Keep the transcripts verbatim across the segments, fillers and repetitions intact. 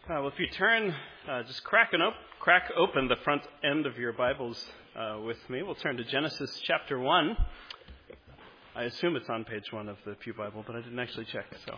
Uh, well, if you turn, uh, just crack, an op- crack open the front end of your Bibles uh, with me. We'll turn to Genesis chapter one. I assume it's on page one of the Pew Bible, but I didn't actually check, so.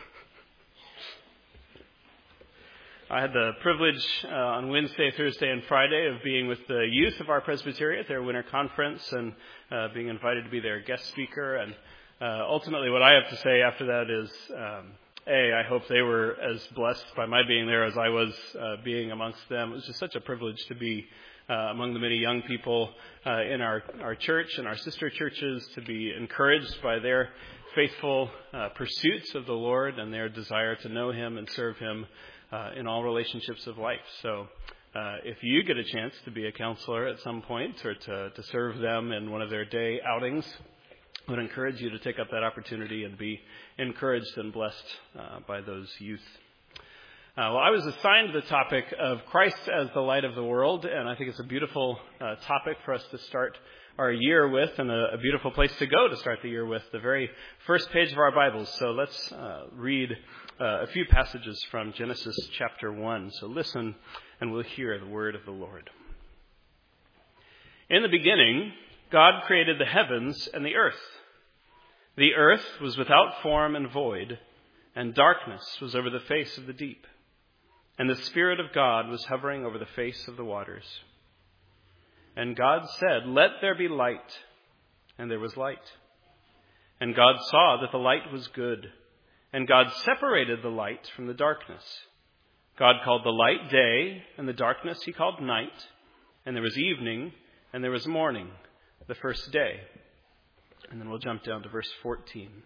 I had the privilege uh, on Wednesday, Thursday, and Friday of being with the youth of our Presbyterian at their winter conference and uh, being invited to be their guest speaker. And uh, ultimately what I have to say after that is, um, A, I hope they were as blessed by my being there as I was uh, being amongst them. It was just such a privilege to be uh, among the many young people uh, in our, our church and our sister churches, to be encouraged by their faithful uh, pursuits of the Lord and their desire to know Him and serve Him Uh, in all relationships of life. So uh, if you get a chance to be a counselor at some point or to, to serve them in one of their day outings, I would encourage you to take up that opportunity and be encouraged and blessed uh, by those youth. Uh, well, I was assigned the topic of Christ as the light of the world, and I think it's a beautiful uh, topic for us to start our year with, and a, a beautiful place to go to start the year with, the very first page of our Bibles. So let's uh, read uh, a few passages from Genesis chapter one. So listen, and we'll hear the word of the Lord. In the beginning, God created the heavens and the earth. The earth was without form and void, and darkness was over the face of the deep. And the Spirit of God was hovering over the face of the waters. And God said, "Let there be light." And there was light. And God saw that the light was good. And God separated the light from the darkness. God called the light day, and the darkness He called night. And there was evening, and there was morning, the first day. And then we'll jump down to verse fourteen.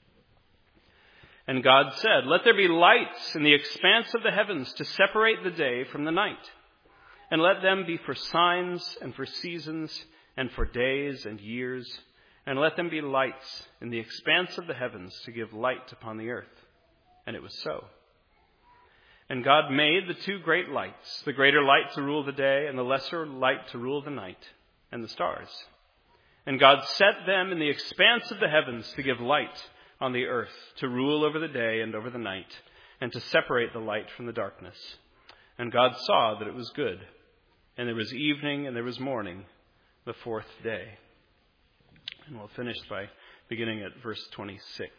And God said, "Let there be lights in the expanse of the heavens to separate the day from the night. And let them be for signs and for seasons and for days and years. And let them be lights in the expanse of the heavens to give light upon the earth." And it was so. And God made the two great lights, the greater light to rule the day and the lesser light to rule the night, and the stars. And God set them in the expanse of the heavens to give light on the earth, to rule over the day and over the night, and to separate the light from the darkness. And God saw that it was good. And there was evening and there was morning, the fourth day. And we'll finish by beginning at verse twenty-six.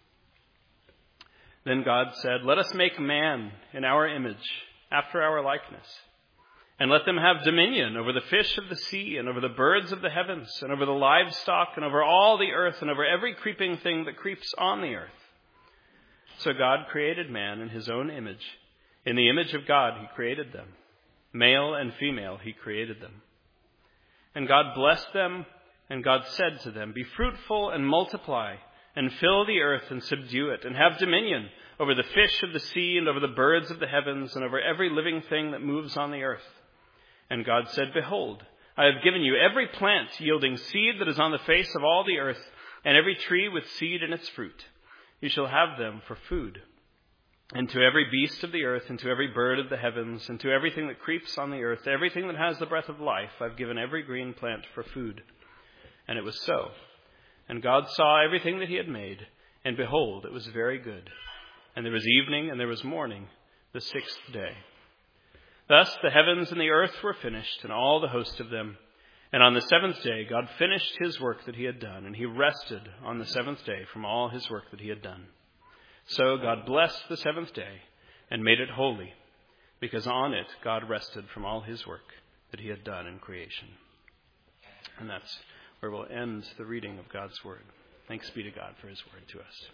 Then God said, "Let us make man in our image, after our likeness. And let them have dominion over the fish of the sea, and over the birds of the heavens, and over the livestock, and over all the earth, and over every creeping thing that creeps on the earth." So God created man in His own image. In the image of God He created them. Male and female He created them. And God blessed them, and God said to them, "Be fruitful and multiply, and fill the earth and subdue it, and have dominion over the fish of the sea, and over the birds of the heavens, and over every living thing that moves on the earth." And God said, "Behold, I have given you every plant yielding seed that is on the face of all the earth, and every tree with seed in its fruit. You shall have them for food. And to every beast of the earth, and to every bird of the heavens, and to everything that creeps on the earth, everything that has the breath of life, I've given every green plant for food." And it was so. And God saw everything that He had made, and behold, it was very good. And there was evening, and there was morning, the sixth day. Thus the heavens and the earth were finished, and all the host of them. And on the seventh day God finished His work that He had done, and He rested on the seventh day from all His work that He had done. So God blessed the seventh day and made it holy, because on it God rested from all His work that He had done in creation. And that's where we'll end the reading of God's Word. Thanks be to God for His Word to us.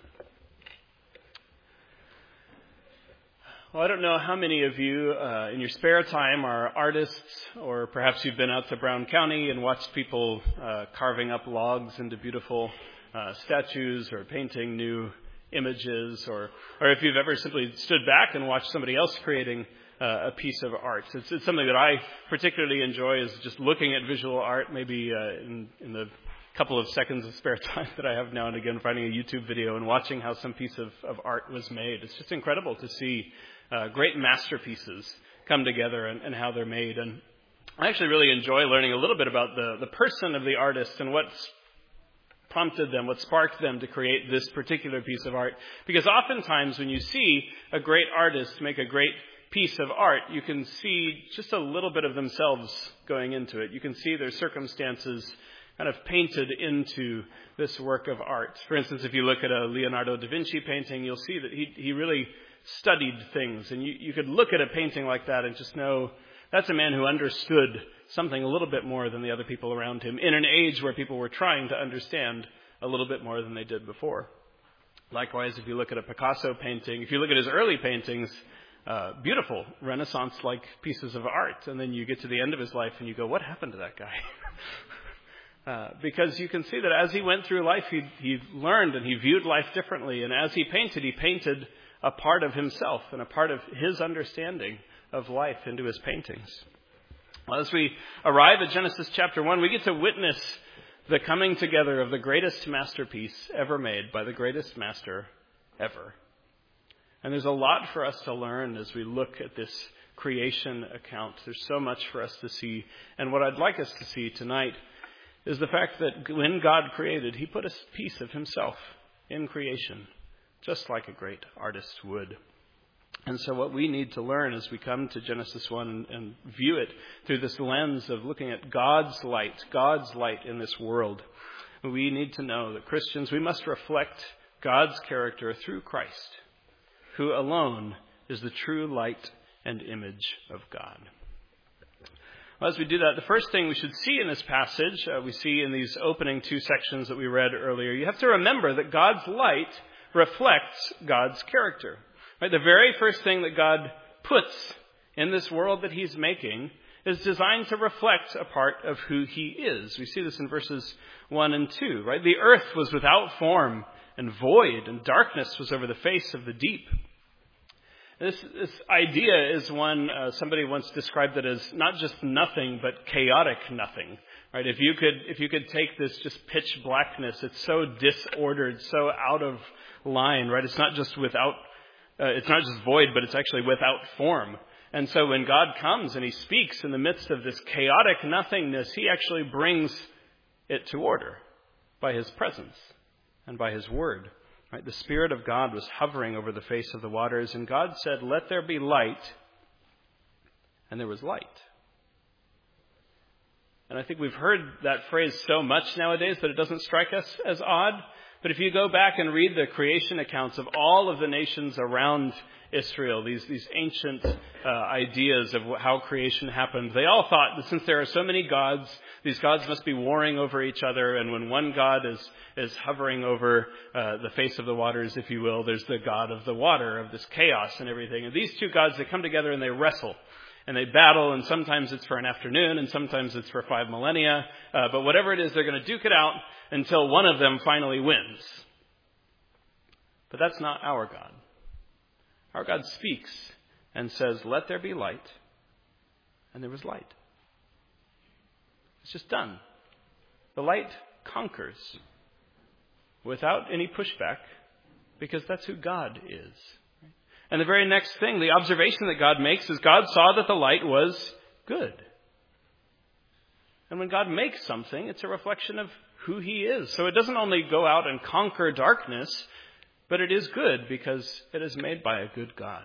Well, I don't know how many of you uh, in your spare time are artists, or perhaps you've been out to Brown County and watched people uh, carving up logs into beautiful uh, statues or painting new images, or or if you've ever simply stood back and watched somebody else creating uh, a piece of art. It's, it's something that I particularly enjoy, is just looking at visual art, maybe uh, in, in the couple of seconds of spare time that I have now and again, finding a YouTube video and watching how some piece of, of art was made. It's just incredible to see uh, great masterpieces come together and, and how they're made. And I actually really enjoy learning a little bit about the, the person of the artist and what's prompted them, what sparked them to create this particular piece of art. Because oftentimes when you see a great artist make a great piece of art, you can see just a little bit of themselves going into it. You can see their circumstances kind of painted into this work of art. For instance, if you look at a Leonardo da Vinci painting, you'll see that he, he really studied things. And you, you could look at a painting like that and just know that's a man who understood something a little bit more than the other people around him in an age where people were trying to understand a little bit more than they did before. Likewise, if you look at a Picasso painting, if you look at his early paintings, uh, beautiful Renaissance-like pieces of art, and then you get to the end of his life and you go, what happened to that guy? uh, because you can see that as he went through life, he, he learned and he viewed life differently, and as he painted, he painted a part of himself and a part of his understanding of life into his paintings. Well, as we arrive at Genesis chapter one, we get to witness the coming together of the greatest masterpiece ever made by the greatest master ever. And there's a lot for us to learn as we look at this creation account. There's so much for us to see. And what I'd like us to see tonight is the fact that when God created, he put a piece of himself in creation, just like a great artist would. And so what we need to learn as we come to Genesis one and, and view it through this lens of looking at God's light, God's light in this world, we need to know that Christians, we must reflect God's character through Christ, who alone is the true light and image of God. Well, as we do that, the first thing we should see in this passage, uh, we see in these opening two sections that we read earlier, you have to remember that God's light reflects God's character. Right, the very first thing that God puts in this world that he's making is designed to reflect a part of who he is. We see this in verses one and two. Right? The earth was without form and void, and darkness was over the face of the deep. This, this idea is one, uh, somebody once described it as not just nothing, but chaotic nothing. Right? If you could, if you could take this just pitch blackness, it's so disordered, so out of line. Right? It's not just without Uh, it's not just void, but it's actually without form. And so when God comes and he speaks in the midst of this chaotic nothingness, he actually brings it to order by his presence and by his word. Right? The Spirit of God was hovering over the face of the waters, and God said, "Let there be light," and there was light. And I think we've heard that phrase so much nowadays that it doesn't strike us as odd. But if you go back and read the creation accounts of all of the nations around Israel, these, these ancient uh, ideas of how creation happened, they all thought that since there are so many gods, these gods must be warring over each other. And when one god is, is hovering over uh, the face of the waters, if you will, there's the god of the water, of this chaos and everything. And these two gods, they come together and they wrestle. And they battle, and sometimes it's for an afternoon, and sometimes it's for five millennia. Uh, but whatever it is, they're going to duke it out until one of them finally wins. But that's not our God. Our God speaks and says, "Let there be light." And there was light. It's just done. The light conquers without any pushback, because that's who God is. And the very next thing, the observation that God makes is God saw that the light was good. And when God makes something, it's a reflection of who he is. So it doesn't only go out and conquer darkness, but it is good because it is made by a good God.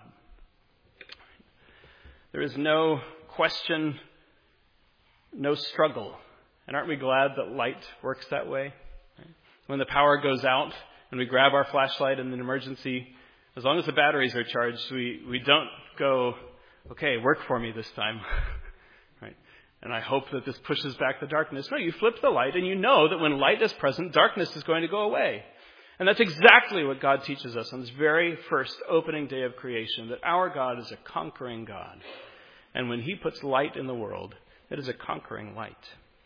There is no question, no struggle. And aren't we glad that light works that way? When the power goes out and we grab our flashlight in an emergency, as long as the batteries are charged, we, we don't go, "Okay, work for me this time." Right? And I hope that this pushes back the darkness. No, you flip the light and you know that when light is present, darkness is going to go away. And that's exactly what God teaches us on this very first opening day of creation, that our God is a conquering God. And when he puts light in the world, it is a conquering light.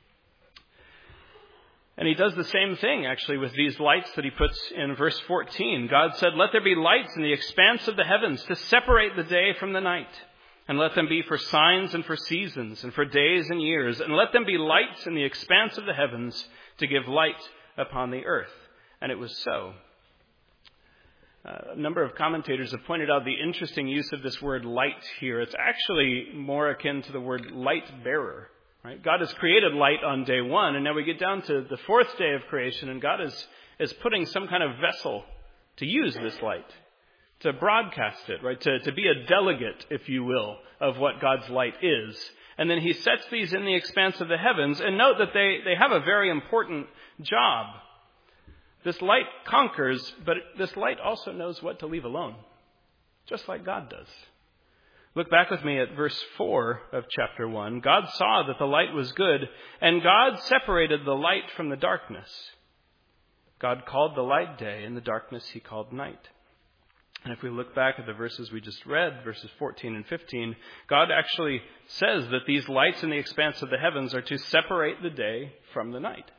And he does the same thing, actually, with these lights that he puts in verse fourteen. God said, "Let there be lights in the expanse of the heavens to separate the day from the night. And let them be for signs and for seasons and for days and years. And let them be lights in the expanse of the heavens to give light upon the earth." And it was so. Uh, a number of commentators have pointed out the interesting use of this word light here. It's actually more akin to the word light bearer. Right? God has created light on day one, and now we get down to the fourth day of creation, and God is, is putting some kind of vessel to use this light. to broadcast it, right? To, to be a delegate, if you will, of what God's light is. And then he sets these in the expanse of the heavens. And note that they, they have a very important job. This light conquers, but this light also knows what to leave alone, just like God does. Look back with me at verse four of chapter one. God saw that the light was good, and God separated the light from the darkness. God called the light day, and the darkness he called night. And if we look back at the verses we just read, verses fourteen and fifteen, God actually says that these lights in the expanse of the heavens are to separate the day from the night.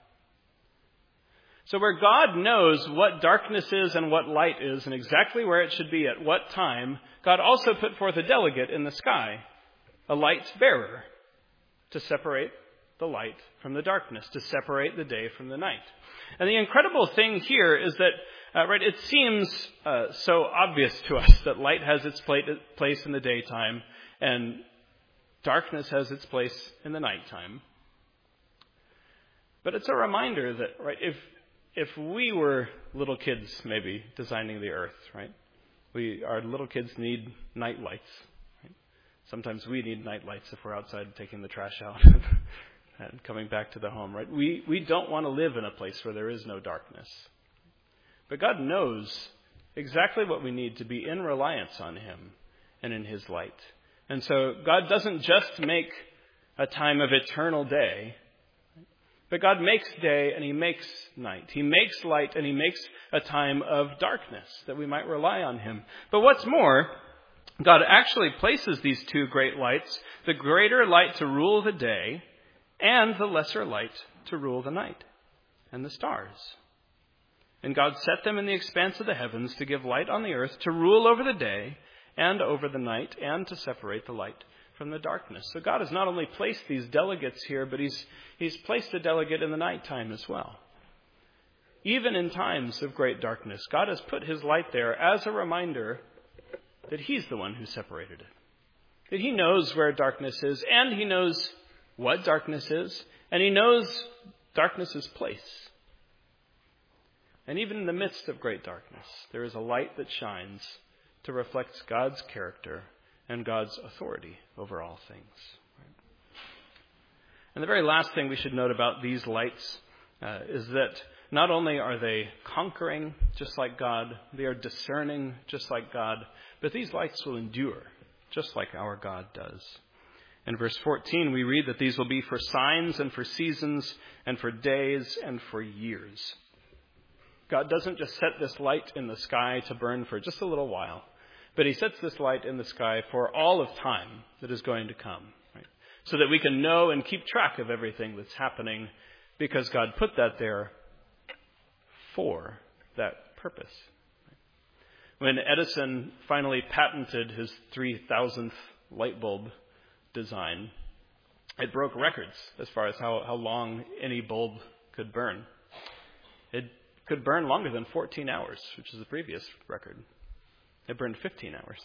So where God knows what darkness is and what light is and exactly where it should be at what time, God also put forth a delegate in the sky, a light bearer, to separate the light from the darkness, to separate the day from the night. And the incredible thing here is that Uh, right, it seems uh, so obvious to us that light has its place in the daytime and darkness has its place in the nighttime. But it's a reminder that, right, if if we were little kids, maybe designing the earth, right, we our little kids need night lights. Right? Sometimes we need night lights if we're outside taking the trash out and coming back to the home. Right, we we don't want to live in a place where there is no darkness. But God knows exactly what we need to be in reliance on him and in his light. And so God doesn't just make a time of eternal day, but God makes day and he makes night. He makes light and he makes a time of darkness that we might rely on him. But what's more, God actually places these two great lights, the greater light to rule the day and the lesser light to rule the night and the stars. And God set them in the expanse of the heavens to give light on the earth, to rule over the day and over the night, and to separate the light from the darkness. So God has not only placed these delegates here, but he's, he's placed a delegate in the nighttime as well. Even in times of great darkness, God has put his light there as a reminder that he's the one who separated it. That he knows where darkness is, and he knows what darkness is, and he knows darkness's place. And even in the midst of great darkness, there is a light that shines to reflect God's character and God's authority over all things. And the very last thing we should note about these lights uh, is that not only are they conquering just like God, they are discerning just like God, but these lights will endure just like our God does. In verse fourteen, we read that these will be for signs and for seasons and for days and for years. God doesn't just set this light in the sky to burn for just a little while, but he sets this light in the sky for all of time that is going to come, right? So that we can know and keep track of everything that's happening because God put that there for that purpose. When Edison finally patented his three thousandth light bulb design, it broke records as far as how, how long any bulb could burn. It could burn longer than fourteen hours, which is the previous record. It burned fifteen hours.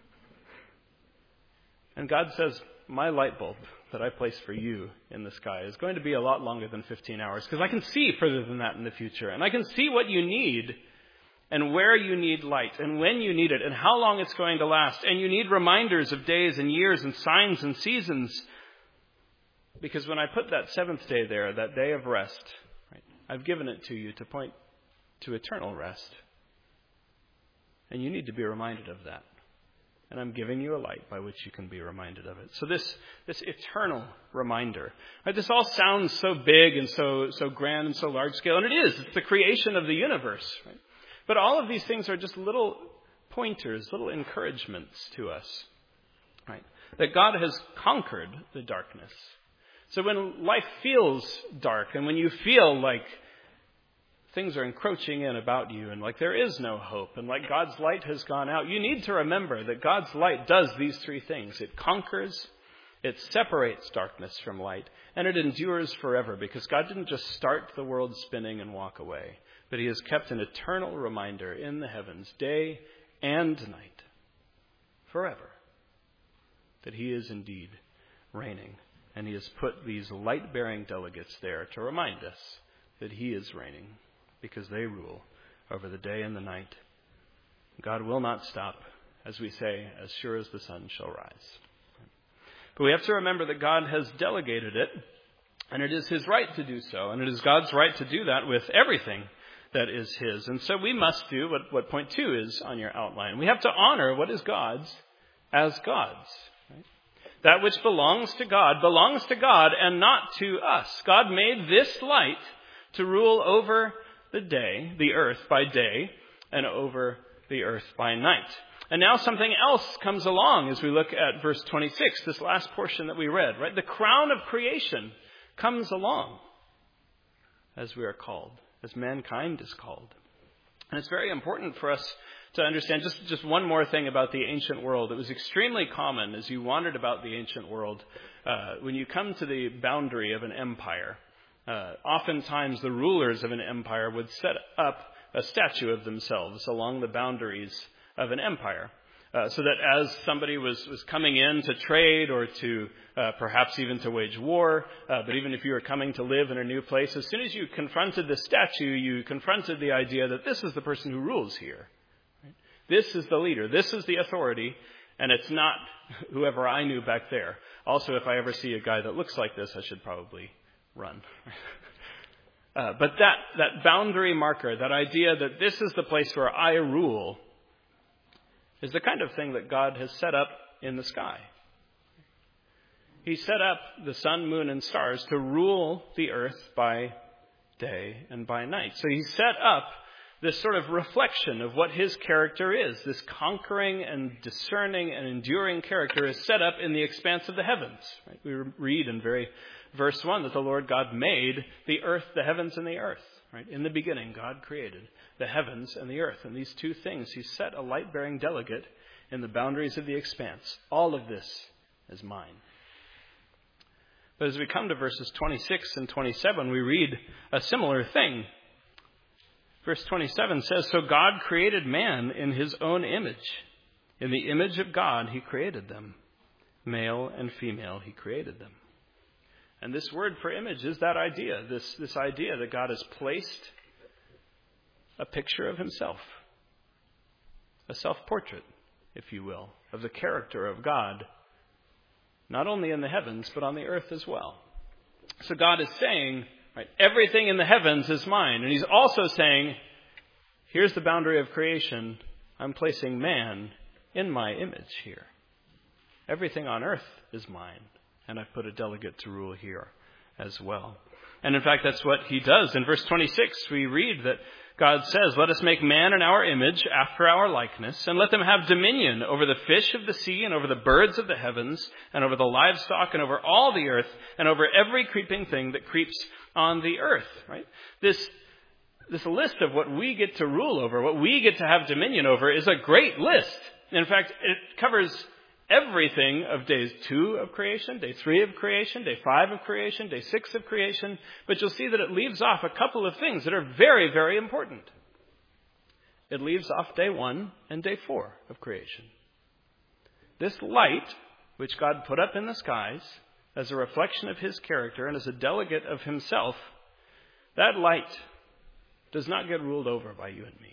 And God says, my light bulb that I place for you in the sky is going to be a lot longer than fifteen hours because I can see further than that in the future. And I can see what you need and where you need light and when you need it and how long it's going to last. And you need reminders of days and years and signs and seasons. Because when I put that seventh day there, that day of rest, right, I've given it to you to point to eternal rest. And you need to be reminded of that. And I'm giving you a light by which you can be reminded of it. So this this eternal reminder. Right, this all sounds so big and so so grand and so large scale. And it is. It's the creation of the universe. Right? But all of these things are just little pointers, little encouragements to us. Right? That God has conquered the darkness. So when life feels dark and when you feel like things are encroaching in about you and like there is no hope and like God's light has gone out, you need to remember that God's light does these three things. It conquers, it separates darkness from light, and it endures forever because God didn't just start the world spinning and walk away, but he has kept an eternal reminder in the heavens, day and night, forever, that he is indeed reigning. And he has put these light-bearing delegates there to remind us that he is reigning, because they rule over the day and the night, God will not stop, as we say, as sure as the sun shall rise. But we have to remember that God has delegated it, and it is his right to do so, and it is God's right to do that with everything that is his. And so we must do what, what point two is on your outline. We have to honor what is God's as God's. Right? That which belongs to God belongs to God and not to us. God made this light to rule over the day, the earth by day, and over the earth by night. And now something else comes along as we look at verse twenty-six, this last portion that we read, right? The crown of creation comes along as we are called, as mankind is called. And it's very important for us to understand just, just one more thing about the ancient world. It was extremely common as you wandered about the ancient world, uh, when you come to the boundary of an empire, uh, oftentimes the rulers of an empire would set up a statue of themselves along the boundaries of an empire. Uh, so that as somebody was, was coming in to trade or to uh, perhaps even to wage war, uh, but even if you were coming to live in a new place, as soon as you confronted the statue, you confronted the idea that this is the person who rules here. Right? This is the leader. This is the authority, and it's not whoever I knew back there. Also, if I ever see a guy that looks like this, I should probably run. uh, but that, that boundary marker, that idea that this is the place where I rule, is the kind of thing that God has set up in the sky. He set up the sun, moon, and stars to rule the earth by day and by night. So he set up this sort of reflection of what his character is. This conquering and discerning and enduring character is set up in the expanse of the heavens. Right? We read in very verse one that the Lord God made the earth, the heavens, and the earth. Right? In the beginning, God created the heavens and the earth. And these two things, he set a light-bearing delegate in the boundaries of the expanse. All of this is mine. But as we come to verses twenty-six and twenty-seven, we read a similar thing. Verse twenty-seven says, "So God created man in his own image. In the image of God, he created them. Male and female, he created them." And this word for image is that idea, this, this idea that God has placed a picture of himself, a self-portrait, if you will, of the character of God, not only in the heavens, but on the earth as well. So God is saying, right, everything in the heavens is mine. And he's also saying, here's the boundary of creation. I'm placing man in my image here. Everything on earth is mine. And I've put a delegate to rule here as well. And in fact, that's what he does. In verse twenty-six, we read that God says, "Let us make man in our image, after our likeness, and let them have dominion over the fish of the sea, and over the birds of the heavens, and over the livestock, and over all the earth, and over every creeping thing that creeps on the earth." Right? This, this list of what we get to rule over, what we get to have dominion over, is a great list. In fact, it covers everything of days two of creation, day three of creation, day five of creation, day six of creation. But you'll see that it leaves off a couple of things that are very, very important. It leaves off day one and day four of creation. This light, which God put up in the skies as a reflection of his character and as a delegate of himself, that light does not get ruled over by you and me.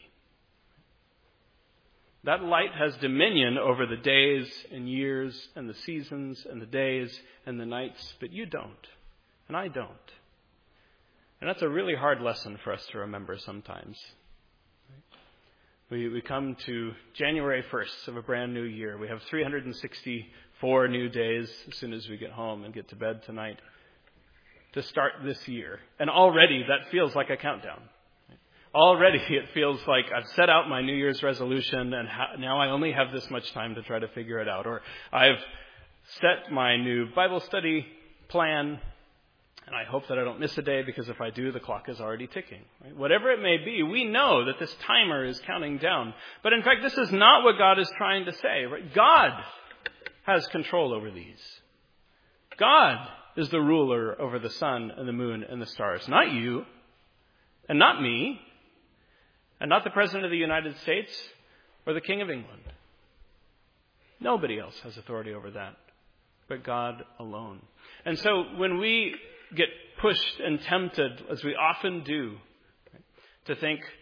That light has dominion over the days and years and the seasons and the days and the nights, but you don't, and I don't. And that's a really hard lesson for us to remember sometimes. We we come to January first of a brand new year. We have three hundred sixty-four new days as soon as we get home and get to bed tonight to start this year. And already that feels like a countdown. Already it feels like I've set out my New Year's resolution and ha- now I only have this much time to try to figure it out. Or I've set my new Bible study plan and I hope that I don't miss a day because if I do, the clock is already ticking. Right? Whatever it may be, we know that this timer is counting down. But in fact, this is not what God is trying to say. Right? God has control over these. God is the ruler over the sun and the moon and the stars. Not you and not me. And not the President of the United States or the King of England. Nobody else has authority over that but God alone. And so when we get pushed and tempted, as we often do, right, to think,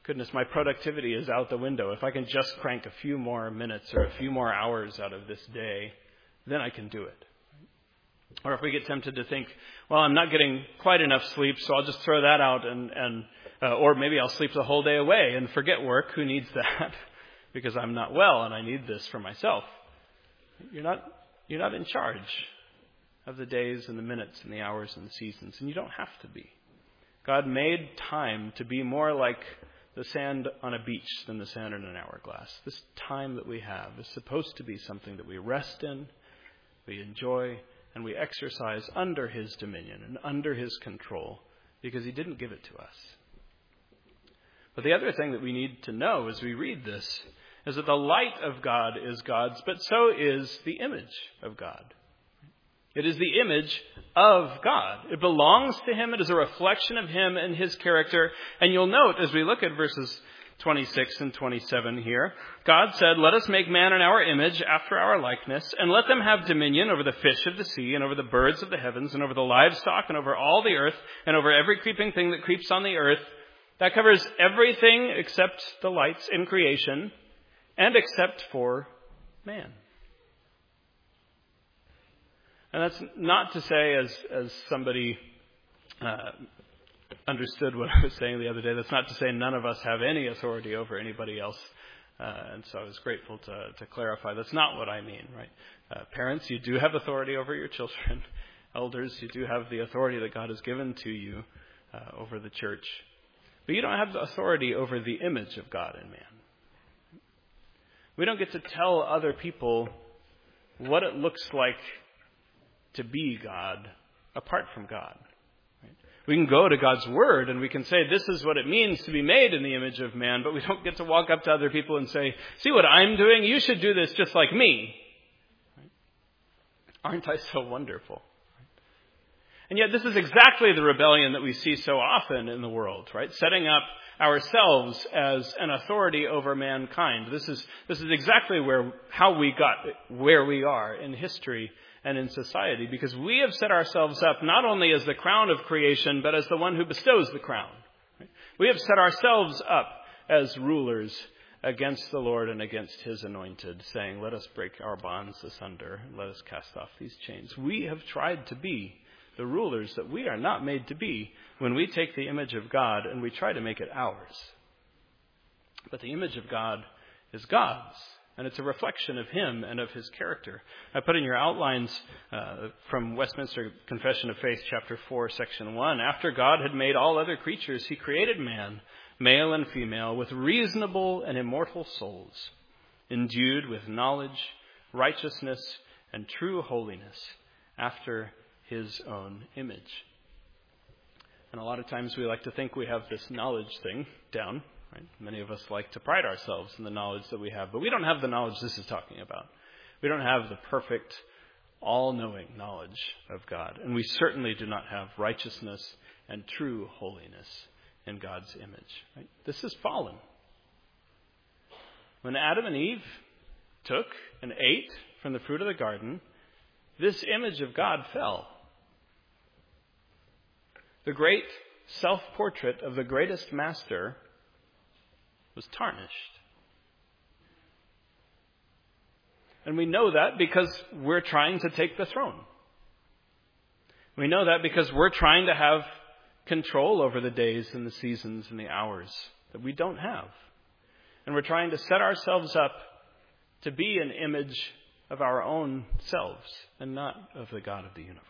goodness, my productivity is out the window. If I can just crank a few more minutes or a few more hours out of this day, then I can do it. Or if we get tempted to think, well, I'm not getting quite enough sleep, so I'll just throw that out, and, and uh, or maybe I'll sleep the whole day away and forget work. Who needs that? Because I'm not well and I need this for myself. You're not, you're not in charge of the days and the minutes and the hours and the seasons, and you don't have to be. God made time to be more like the sand on a beach than the sand in an hourglass. This time that we have is supposed to be something that we rest in, we enjoy, and we exercise under His dominion and under His control, because He didn't give it to us. But the other thing that we need to know as we read this is that the light of God is God's, but so is the image of God. It is the image of God. It belongs to Him. It is a reflection of Him and His character. And you'll note as we look at verses twenty-six and twenty-seven here, God said, "Let us make man in our image, after our likeness, and let them have dominion over the fish of the sea, and over the birds of the heavens, and over the livestock, and over all the earth, and over every creeping thing that creeps on the earth." That covers everything except the lights in creation, and except for man. And that's not to say, as as somebody uh, understood what I was saying the other day, that's not to say none of us have any authority over anybody else. Uh, and so I was grateful to, to clarify. That's not what I mean, right? Uh, parents, you do have authority over your children. Elders, you do have the authority that God has given to you uh, over the church. But you don't have the authority over the image of God in man. We don't get to tell other people what it looks like to be God apart from God. Right? We can go to God's Word and we can say, this is what it means to be made in the image of man, but we don't get to walk up to other people and say, see what I'm doing? You should do this just like me. Right? Aren't I so wonderful? And yet this is exactly the rebellion that we see so often in the world, right? Setting up ourselves as an authority over mankind. This is this is exactly where how we got where we are in history and in society, because we have set ourselves up not only as the crown of creation, but as the one who bestows the crown. Right? We have set ourselves up as rulers against the Lord and against His anointed, saying, let us break our bonds asunder, and let us cast off these chains. We have tried to be the rulers that we are not made to be when we take the image of God and we try to make it ours. But the image of God is God's, and it's a reflection of Him and of His character. I put in your outlines uh, from Westminster Confession of Faith, chapter four, section one. After God had made all other creatures, He created man, male and female, with reasonable and immortal souls, endued with knowledge, righteousness, and true holiness, after His own image. And a lot of times we like to think we have this knowledge thing down. Right? Many of us like to pride ourselves in the knowledge that we have, but we don't have the knowledge this is talking about. We don't have the perfect, all-knowing knowledge of God. And we certainly do not have righteousness and true holiness in God's image. Right? This is fallen. When Adam and Eve took and ate from the fruit of the garden, this image of God fell. The great self-portrait of the greatest master was tarnished. And we know that because we're trying to take the throne. We know that because we're trying to have control over the days and the seasons and the hours that we don't have. And we're trying to set ourselves up to be an image of our own selves and not of the God of the universe.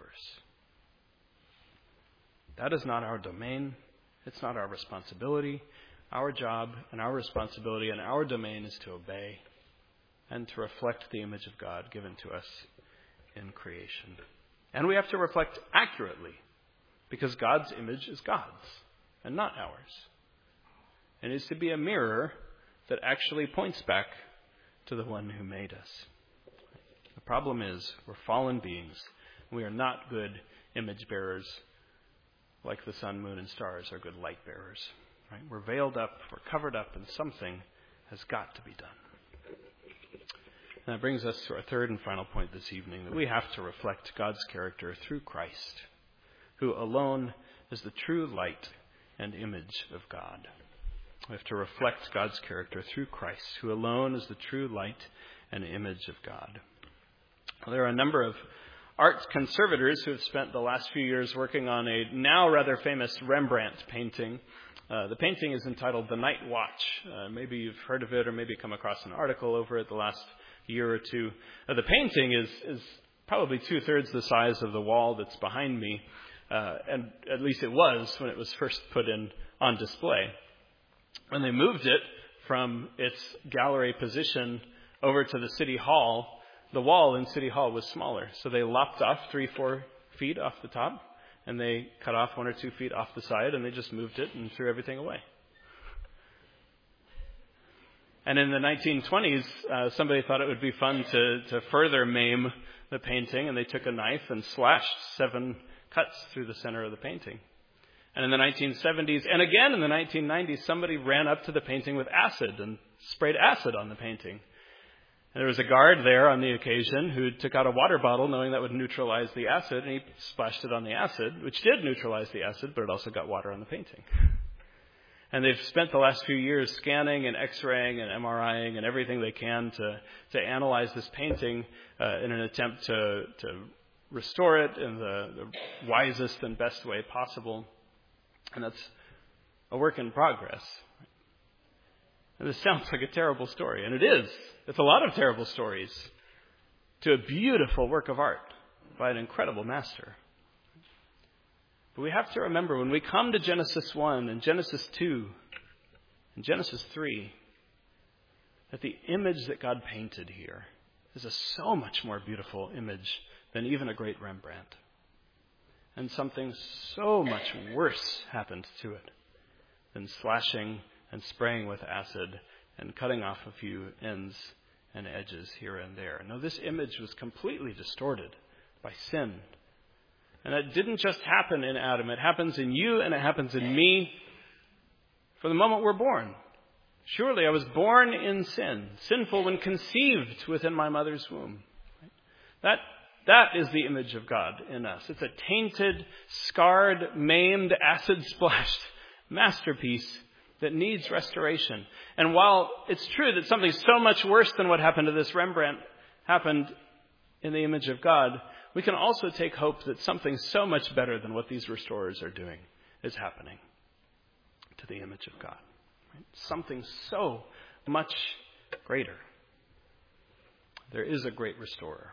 That is not our domain. It's not our responsibility. Our job and our responsibility and our domain is to obey and to reflect the image of God given to us in creation. And we have to reflect accurately, because God's image is God's and not ours. It is to be a mirror that actually points back to the one who made us. The problem is we're fallen beings. We are not good image bearers like the sun, moon, and stars are good light bearers. Right? We're veiled up, we're covered up, and something has got to be done. And that brings us to our third and final point this evening, that we have to reflect God's character through Christ, who alone is the true light and image of God. We have to reflect God's character through Christ, who alone is the true light and image of God. Well, there are a number of art conservators who have spent the last few years working on a now rather famous Rembrandt painting. Uh, the painting is entitled The Night Watch. Uh, maybe you've heard of it or maybe come across an article over it the last year or two. Uh, the painting is, is probably two-thirds the size of the wall that's behind me, uh, and at least it was when it was first put in on display. When they moved it from its gallery position over to the City Hall, the wall in City Hall was smaller. So they lopped off three, four feet off the top, and they cut off one or two feet off the side, and they just moved it and threw everything away. And in the nineteen twenties, uh, somebody thought it would be fun to, to further maim the painting, and they took a knife and slashed seven cuts through the center of the painting. And in the nineteen seventies, and again in the nineteen nineties, somebody ran up to the painting with acid and sprayed acid on the painting. And there was a guard there on the occasion who took out a water bottle knowing that would neutralize the acid, and he splashed it on the acid, which did neutralize the acid, but it also got water on the painting. And they've spent the last few years scanning and x-raying and MRIing and everything they can to, to analyze this painting uh, in an attempt to, to restore it in the, the wisest and best way possible. And that's a work in progress. And this sounds like a terrible story, and it is. It's a lot of terrible stories to a beautiful work of art by an incredible master. But we have to remember when we come to Genesis one and Genesis two and Genesis three, that the image that God painted here is a so much more beautiful image than even a great Rembrandt. And something so much worse happened to it than slashing and spraying with acid and cutting off a few ends and edges here and there. No, this image was completely distorted by sin. And that didn't just happen in Adam. It happens in you and it happens in me from the moment we're born. Surely I was born in sin, sinful when conceived within my mother's womb. That That is the image of God in us. It's a tainted, scarred, maimed, acid-splashed masterpiece that needs restoration. And while it's true that something so much worse than what happened to this Rembrandt happened in the image of God, we can also take hope that something so much better than what these restorers are doing is happening to the image of God. Right? Something so much greater. There is a great restorer.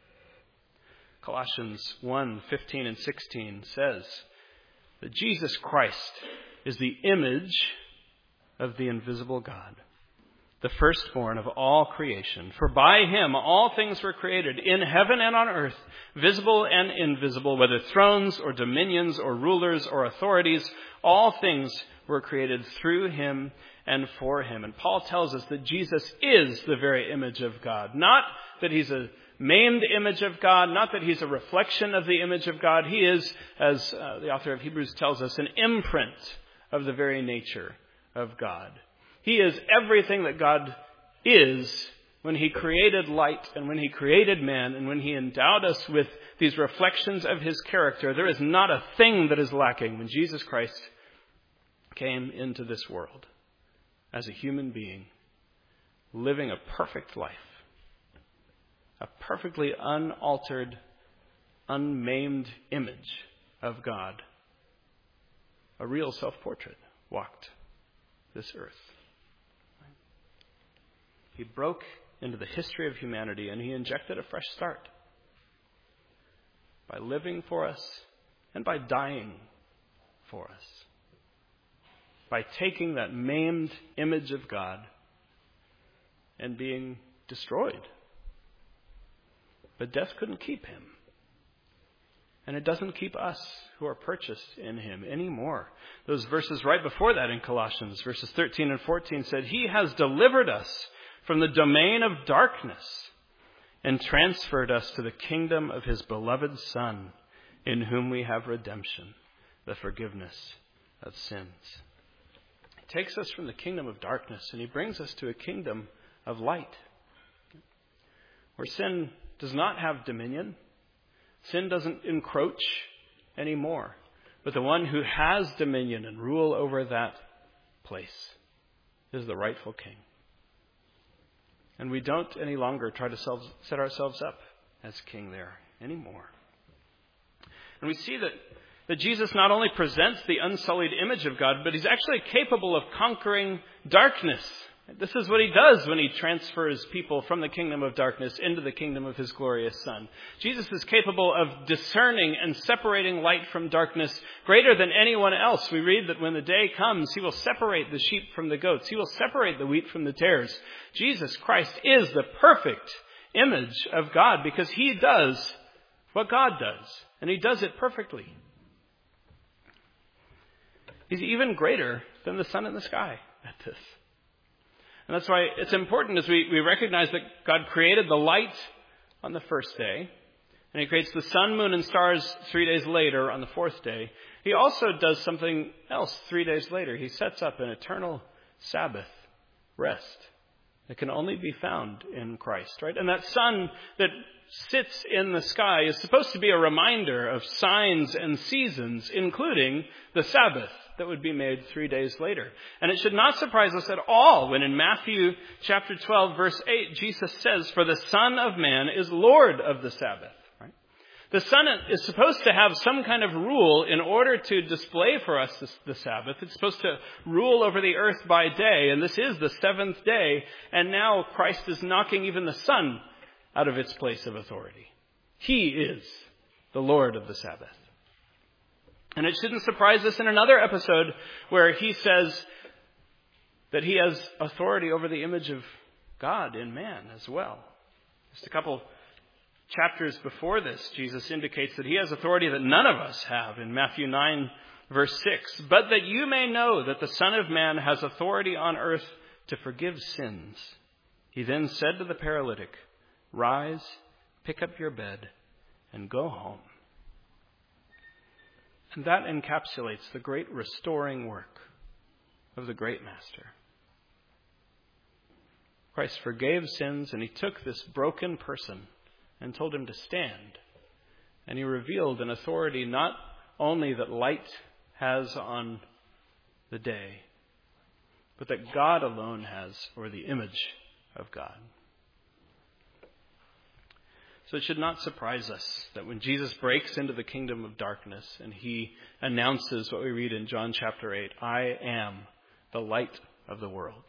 Colossians one, fifteen and sixteen says that Jesus Christ is the image of the invisible God, the firstborn of all creation. For by him all things were created, in heaven and on earth, visible and invisible, whether thrones or dominions or rulers or authorities, all things were created through him and for him. And Paul tells us that Jesus is the very image of God. Not that he's a maimed image of God, not that he's a reflection of the image of God. He is, as uh, the author of Hebrews tells us, an imprint of the very nature of God. He is everything that God is when he created light and when he created man and when he endowed us with these reflections of his character. There is not a thing that is lacking when Jesus Christ came into this world as a human being, living a perfect life. A perfectly unaltered, unmaimed image of God. A real self-portrait walked this earth. He broke into the history of humanity and he injected a fresh start by living for us and by dying for us. By taking that maimed image of God and being destroyed. But death couldn't keep him. And it doesn't keep us who are purchased in him anymore. Those verses right before that in Colossians, verses thirteen and fourteen said, he has delivered us from the domain of darkness and transferred us to the kingdom of his beloved Son, in whom we have redemption, the forgiveness of sins. He takes us from the kingdom of darkness and he brings us to a kingdom of light, where sin does not have dominion. Sin doesn't encroach anymore. But the one who has dominion and rule over that place is the rightful king. And we don't any longer try to self, set ourselves up as king there anymore. And we see that, that Jesus not only presents the unsullied image of God, but he's actually capable of conquering darkness. This is what he does when he transfers people from the kingdom of darkness into the kingdom of his glorious Son. Jesus is capable of discerning and separating light from darkness greater than anyone else. We read that when the day comes, he will separate the sheep from the goats. He will separate the wheat from the tares. Jesus Christ is the perfect image of God because he does what God does, and he does it perfectly. He's even greater than the sun in the sky at this. And that's why it's important as we, we recognize that God created the light on the first day, and he creates the sun, moon, and stars three days later on the fourth day. He also does something else three days later. He sets up an eternal Sabbath rest that can only be found in Christ, right? And that sun that sits in the sky is supposed to be a reminder of signs and seasons, including the Sabbath that would be made three days later. And it should not surprise us at all when in Matthew chapter twelve, verse eight, Jesus says, "For the Son of Man is Lord of the Sabbath." Right? The Son is supposed to have some kind of rule in order to display for us the, the Sabbath. It's supposed to rule over the earth by day, and this is the seventh day, and now Christ is knocking even the sun out of its place of authority. He is the Lord of the Sabbath. And it shouldn't surprise us in another episode where he says that he has authority over the image of God in man as well. Just a couple chapters before this, Jesus indicates that he has authority that none of us have in Matthew nine, verse six. "But that you may know that the Son of Man has authority on earth to forgive sins." He then said to the paralytic, "Rise, pick up your bed, and go home." And that encapsulates the great restoring work of the great Master. Christ forgave sins, and he took this broken person and told him to stand. And he revealed an authority not only that light has on the day, but that God alone has over the image of God. So it should not surprise us that when Jesus breaks into the kingdom of darkness and he announces what we read in John chapter eight, "I am the light of the world."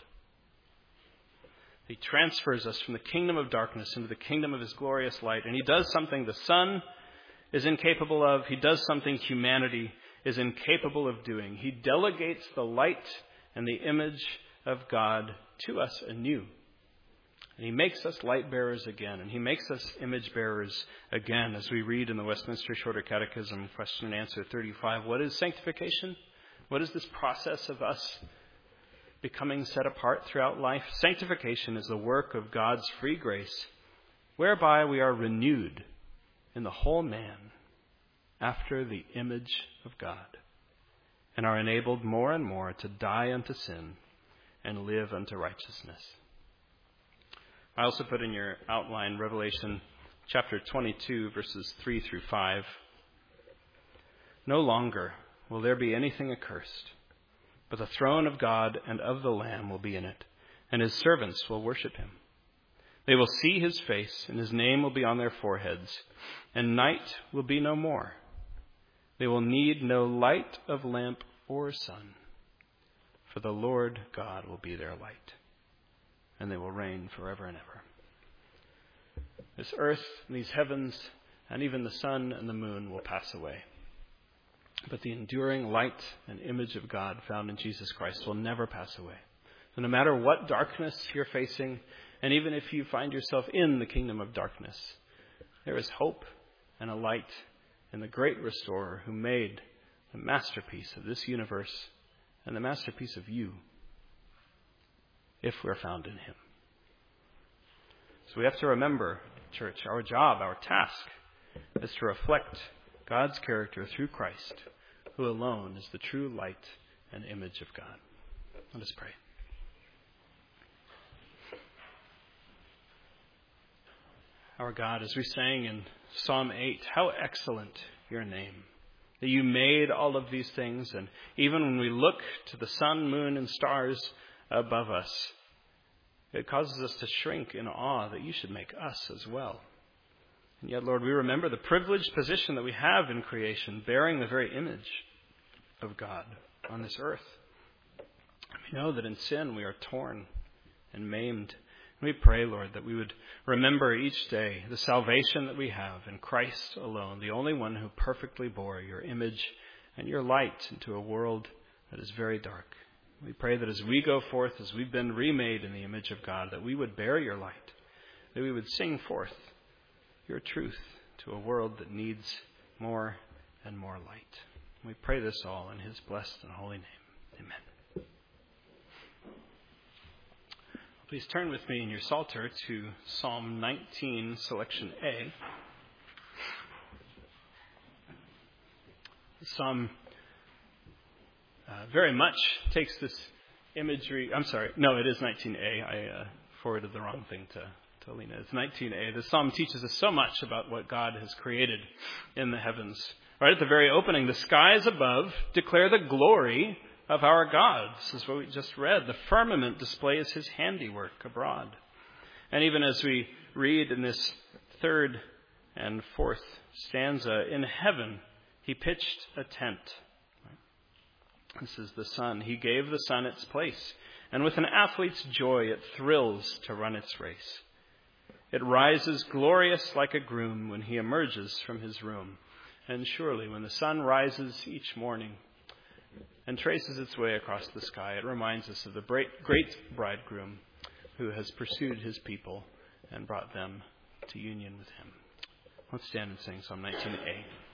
He transfers us from the kingdom of darkness into the kingdom of his glorious light. And he does something the sun is incapable of. He does something humanity is incapable of doing. He delegates the light and the image of God to us anew. And he makes us light bearers again, and he makes us image bearers again, as we read in the Westminster Shorter Catechism, question and answer thirty-five. What is sanctification? What is this process of us becoming set apart throughout life? Sanctification is the work of God's free grace, whereby we are renewed in the whole man after the image of God, and are enabled more and more to die unto sin and live unto righteousness. I also put in your outline Revelation chapter twenty-two, verses three through five. "No longer will there be anything accursed, but the throne of God and of the Lamb will be in it, and his servants will worship him. They will see his face, and his name will be on their foreheads, and night will be no more. They will need no light of lamp or sun, for the Lord God will be their light, and they will reign forever and ever." This earth and these heavens and even the sun and the moon will pass away. But the enduring light and image of God found in Jesus Christ will never pass away. So no matter what darkness you're facing, and even if you find yourself in the kingdom of darkness, there is hope and a light in the great restorer who made the masterpiece of this universe and the masterpiece of you, if we're found in him. So we have to remember, church, our job, our task is to reflect God's character through Christ, who alone is the true light and image of God. Let us pray. Our God, as we sang in Psalm eight, how excellent your name, that you made all of these things. And even when we look to the sun, moon, and stars above us. It causes us to shrink in awe that you should make us as well. And yet, Lord, we remember the privileged position that we have in creation, bearing the very image of God on this earth. We know that in sin we are torn and maimed. And we pray, Lord, that we would remember each day the salvation that we have in Christ alone, the only one who perfectly bore your image and your light into a world that is very dark. We pray that as we go forth, as we've been remade in the image of God, that we would bear your light, that we would sing forth your truth to a world that needs more and more light. We pray this all in his blessed and holy name. Amen. Please turn with me in your Psalter to Psalm nineteen, selection A. The Psalm uh, very much takes this imagery. I'm sorry, no, it is nineteen A. I uh, forwarded the wrong thing to, to Lena. It's nineteen A. The Psalm teaches us so much about what God has created in the heavens. Right at the very opening, the skies above declare the glory of our God. This is what we just read. The firmament displays his handiwork abroad. And even as we read in this third and fourth stanza, in heaven he pitched a tent. This is the sun. He gave the sun its place, and with an athlete's joy it thrills to run its race. It rises glorious like a groom when he emerges from his room. And surely when the sun rises each morning and traces its way across the sky, it reminds us of the great bridegroom who has pursued his people and brought them to union with him. Let's stand and sing Psalm nineteen A.